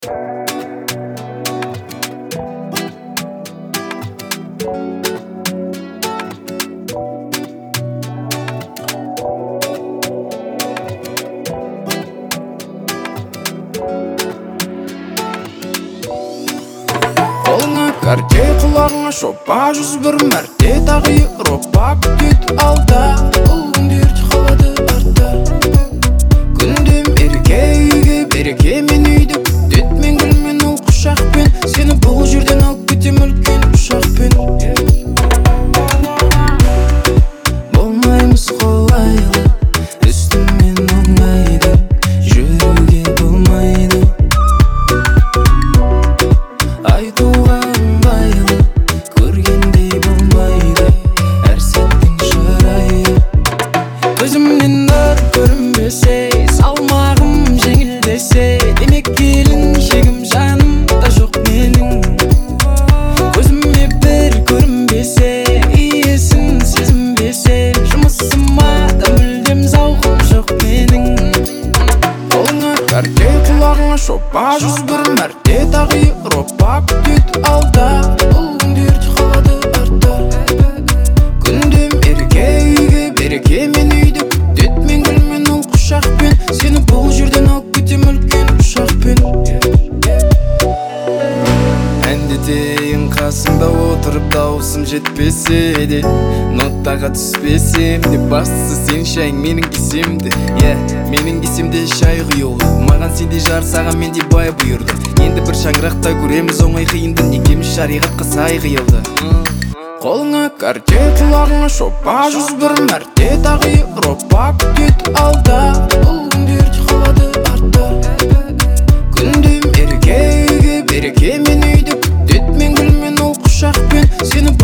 Қолыңа кәрте, құлағыңа шопа, 101 мәрте тағы Европа күтет алда. Бұл күндер қалады артта. Күндем береке, үйге береке, мен үйді күтет мен гүлмен ол құшақпен. Сені бұл жерден алып кетем үлкен ұшақпен. Болмаймыз қолайлы, үстіммен оңайды, жүруге болмайды. Айтуға ыңғайлы, көргендей болмайды, әр сәттің шырайы. Көзімнен нұр көрінбесе, салмағым жеңілдесе, демек келін шегім жанымда жоқ менің. Көзіме бір көрінбесе, иесін сезінбесе, жұмысыма да мүлдем зауқым жоқ менің. Қолыңа кәрте, құлағыңа шопа, 101 мәрте тағы Европа күтет алда. Бұл күндер қалады артта. Күндем береке, үйге береке, мен үйді күтет мен гүлмен ол құшақпен. Сені бұл жерден алып кетем үлкен ұшақпен. Әндетейін қасыңда отырып, дауысым жетпесе де, ноттаға түспесем де, бастысы сен шайың менің кесемді. Менің кесемде шай құйылды, маған сендей жар, саған мендей бай бұйырды. Енді бір шаңырақта көреміз оңай қиынды, некеміз шариғатқа сай қиылды. Қолыңа кәрте, құлағыңа шопа, 101 мәрте тағы Европа күтет алда. Бұл күндер қалады артта. Күндем береке, үйге береке, мен үйді күтет мен гүлмен ол құшақпен. Сені